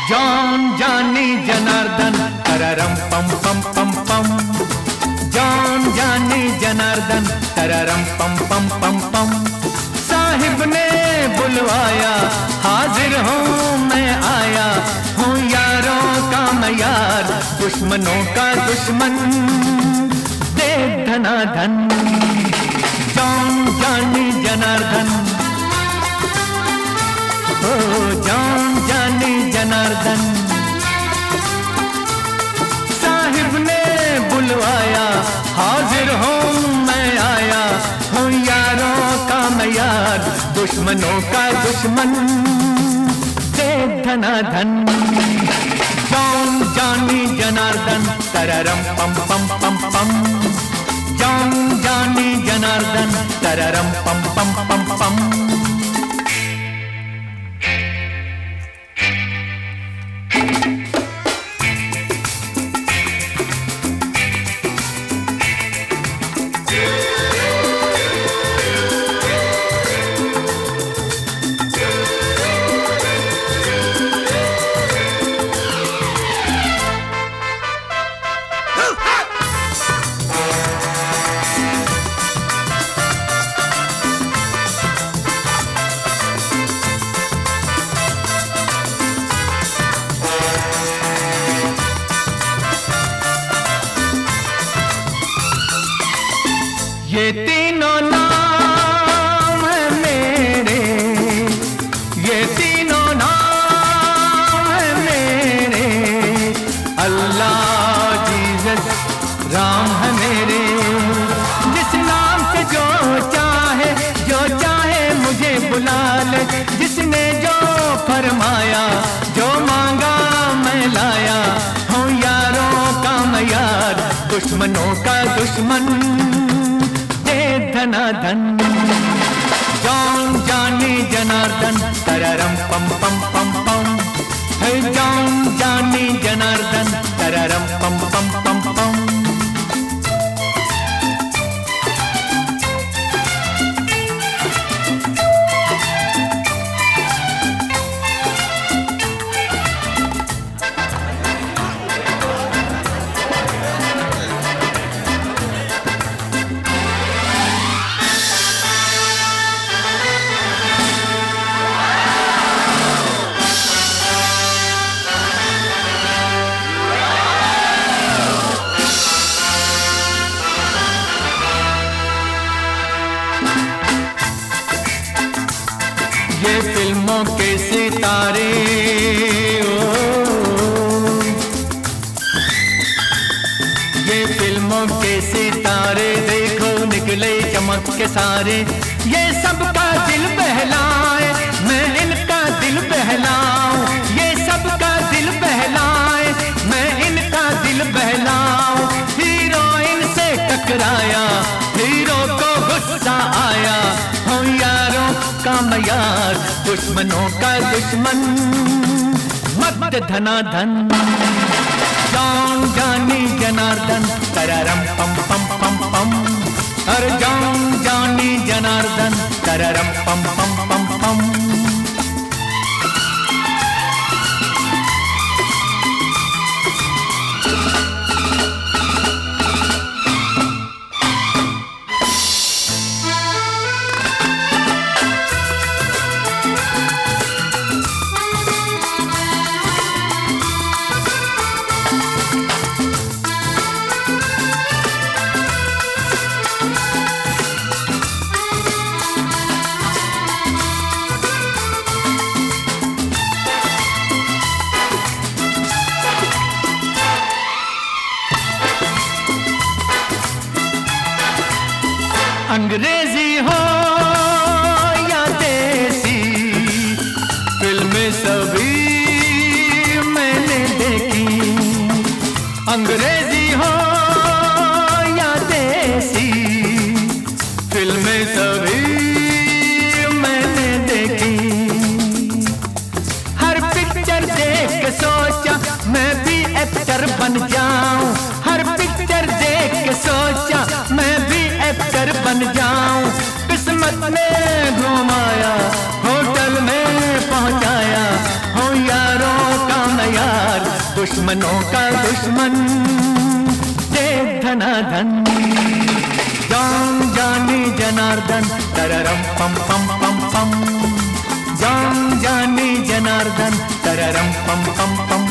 जान जानी जनार्दन तररम पम पम पम पम। जान जानी जनार्दन तररम पम पम पम पम। साहिब ने बुलवाया हाजिर हूँ मैं आया हूँ यारों का मैं यार दुश्मनों का दुश्मन दे धनाधन। जान जानी जनार्दन ओ जान जानी जनार्दन। साहिब ने बुलवाया हाजिर हूँ मैं आया हूँ यारों का मैं यार दुश्मनों का दुश्मन दे धनाधन। जान जानी जनार्दन तररम पम पम पम पम। जान जानी जनार्दन तररम पम पम पम पम। ये तीनों नाम है मेरे, ये तीनों नाम है मेरे। अल्लाह जीसस राम है मेरे। जिस नाम से जो चाहे मुझे बुला ले। जिसने जो फरमाया जो मांगा मैं लाया हूँ यारों का मैं यार दुश्मनों का दुश्मन धनाधन। जान जानी जनार्दन तररम पम पम पम पम। है जान जानी जनार्दन तररम पम पम पम पम। ये फिल्मों के सितारे ये फिल्मों के सितारे देखो निकले चमक के सारे। ये सबका दिल बहलाए मैं इनका दिल बहलाऊं। ये सबका दिल बहलाए मैं इनका दिल बहलाऊं। हीरोइन से टकराया हीरो को गुस्सा आया हूँ यारों का मैं यार दुश्मनों का दुश्मन मत धनाधन। जान जानी जनार्दन तररम पम पम पम पम। हर जान जानी जनार्दन तररम पम पम पम पम। दुश्मनों का दुश्मन दे धनाधन। जान जानी जनार्दन तररम पम पम पम पम, जान जानी जनार्दन तररम पम पम पम।